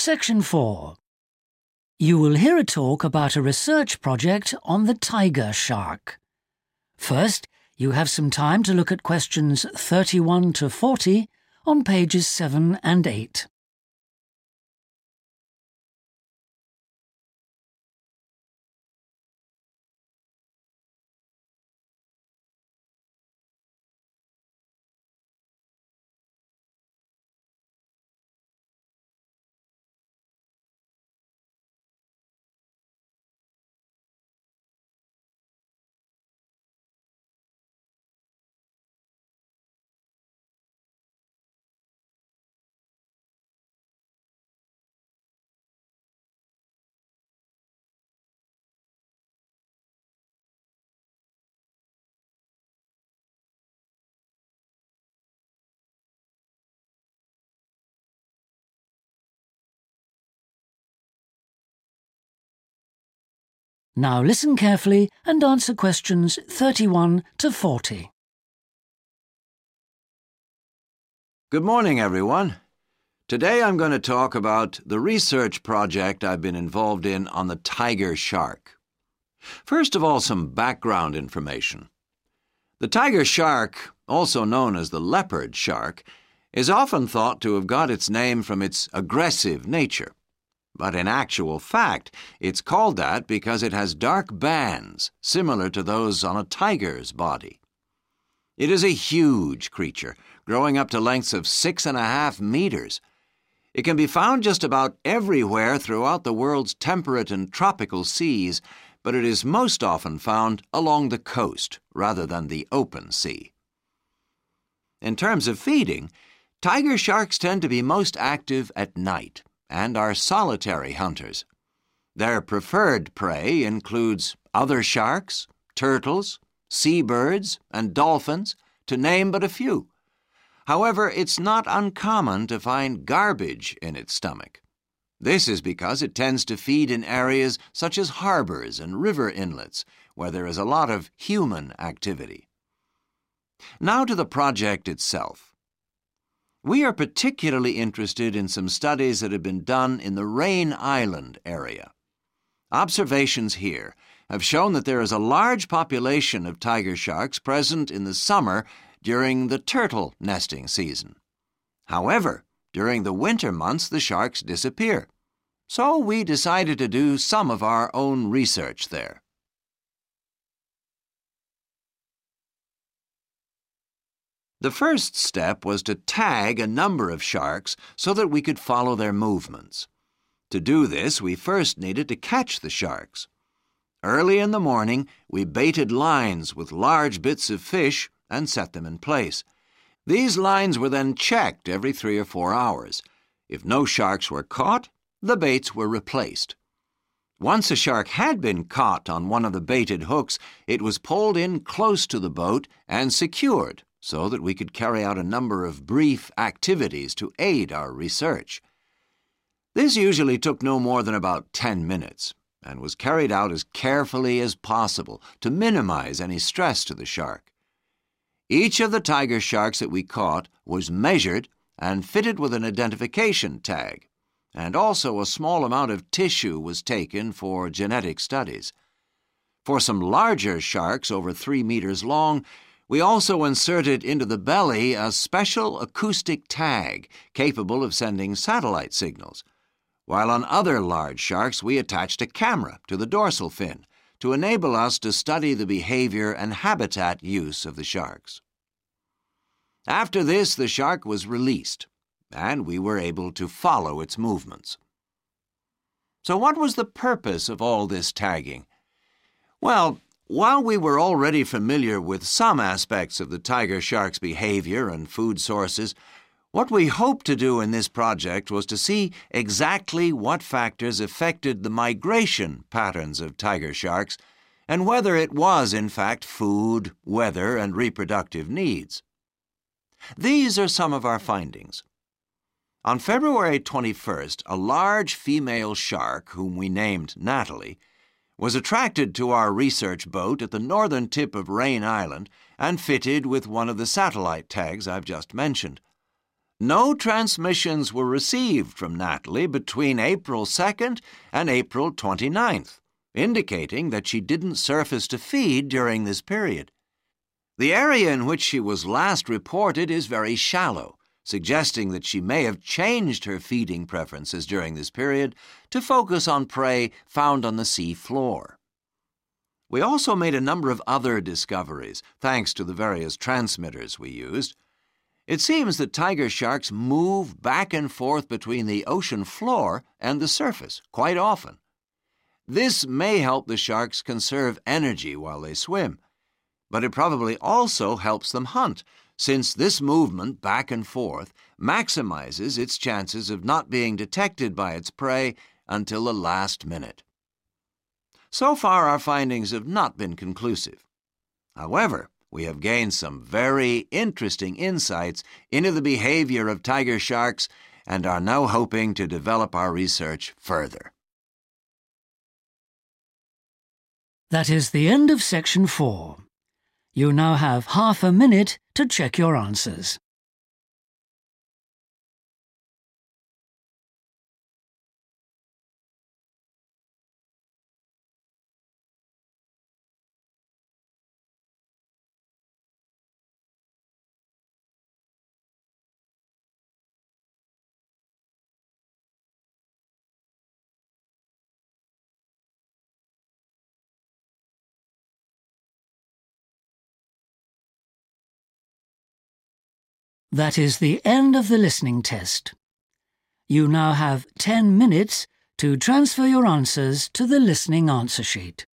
Section 4. You will hear a talk about a research project on the tiger shark. First, you have some time to look at questions 31 to 40 on pages 7 and 8. Now listen carefully and answer questions 31 to 40. Good morning, everyone. Today I'm going to talk about the research project I've been involved in on the tiger shark. First of all, some background information. The tiger shark, also known as the leopard shark, is often thought to have got its name from its aggressive nature. But in actual fact, it's called that because it has dark bands similar to those on a tiger's body. It is a huge creature, growing up to lengths of 6.5 meters. It can be found just about everywhere throughout the world's temperate and tropical seas, but it is most often found along the coast rather than the open sea. In terms of feeding, tiger sharks tend to be most active at night and are solitary hunters. Their preferred prey includes other sharks, turtles, seabirds, and dolphins, to name but a few. However, it's not uncommon to find garbage in its stomach. This is because it tends to feed in areas such as harbors and river inlets, where there is a lot of human activity. Now to the project itself. We are particularly interested in some studies that have been done in the Rain Island area. Observations here have shown that there is a large population of tiger sharks present in the summer during the turtle nesting season. However, during the winter months the sharks disappear. So we decided to do some of our own research there. The first step was to tag a number of sharks so that we could follow their movements. To do this, we first needed to catch the sharks. Early in the morning, we baited lines with large bits of fish and set them in place. These lines were then checked every 3 or 4 hours. If no sharks were caught, the baits were replaced. Once a shark had been caught on one of the baited hooks, it was pulled in close to the boat and secured, so that we could carry out a number of brief activities to aid our research. This usually took no more than about 10 minutes and was carried out as carefully as possible to minimize any stress to the shark. Each of the tiger sharks that we caught was measured and fitted with an identification tag, and also a small amount of tissue was taken for genetic studies. For some larger sharks over 3 meters long, we also inserted into the belly a special acoustic tag capable of sending satellite signals, while on other large sharks we attached a camera to the dorsal fin to enable us to study the behavior and habitat use of the sharks. After this, the shark was released, and we were able to follow its movements. So what was the purpose of all this tagging? Well, while we were already familiar with some aspects of the tiger shark's behavior and food sources, what we hoped to do in this project was to see exactly what factors affected the migration patterns of tiger sharks and whether it was, in fact, food, weather, and reproductive needs. These are some of our findings. On February 21st, a large female shark, whom we named Natalie, was attracted to our research boat at the northern tip of Rain Island and fitted with one of the satellite tags I've just mentioned. No transmissions were received from Natalie between April 2nd and April 29th, indicating that she didn't surface to feed during this period. The area in which she was last reported is very shallow, suggesting that she may have changed her feeding preferences during this period to focus on prey found on the sea floor. We also made a number of other discoveries, thanks to the various transmitters we used. It seems that tiger sharks move back and forth between the ocean floor and the surface quite often. This may help the sharks conserve energy while they swim, but it probably also helps them hunt, since this movement back and forth maximizes its chances of not being detected by its prey until the last minute. So far, our findings have not been conclusive. However, we have gained some very interesting insights into the behavior of tiger sharks and are now hoping to develop our research further. That is the end of Section 4. You now have half a minute to check your answers. That is the end of the listening test. You now have 10 minutes to transfer your answers to the listening answer sheet.